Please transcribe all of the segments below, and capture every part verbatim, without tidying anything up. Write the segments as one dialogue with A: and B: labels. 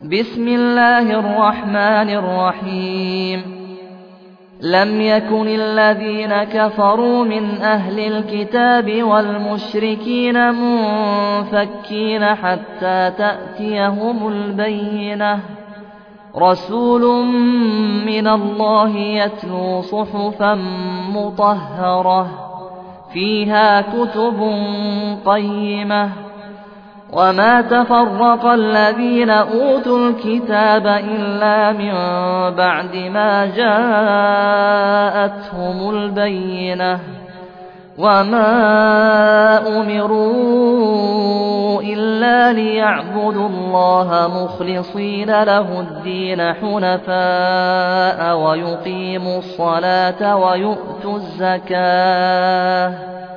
A: بسم الله الرحمن الرحيم لم يكن الذين كفروا من أهل الكتاب والمشركين منفكين حتى تأتيهم البينة رسول من الله يتلو صحفا مطهرة فيها كتب قيمة وما تفرق الذين أوتوا الكتاب إلا من بعد ما جاءتهم البينة وما أمروا إلا ليعبدوا الله مخلصين له الدين حنفاء ويقيموا الصلاة ويؤتوا الزكاة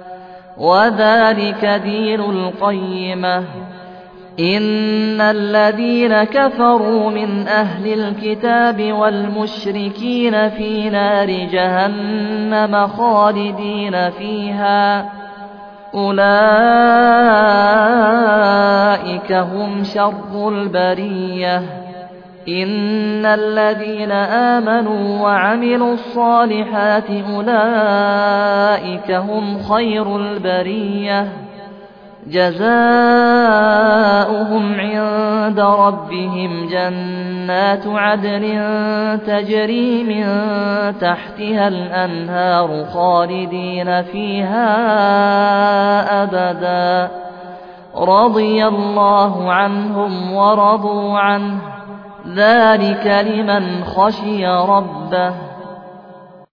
A: وذلك دين القيمة إن الذين كفروا من أهل الكتاب والمشركين في نار جهنم خالدين فيها أولئك هم شر البرية إن الذين آمنوا وعملوا الصالحات أولئك هم خير البرية جزاؤهم عند ربهم جنات عدن تجري من تحتها الأنهار خالدين فيها أبدا رضي الله عنهم ورضوا عنه ذلك لمن خشي ربه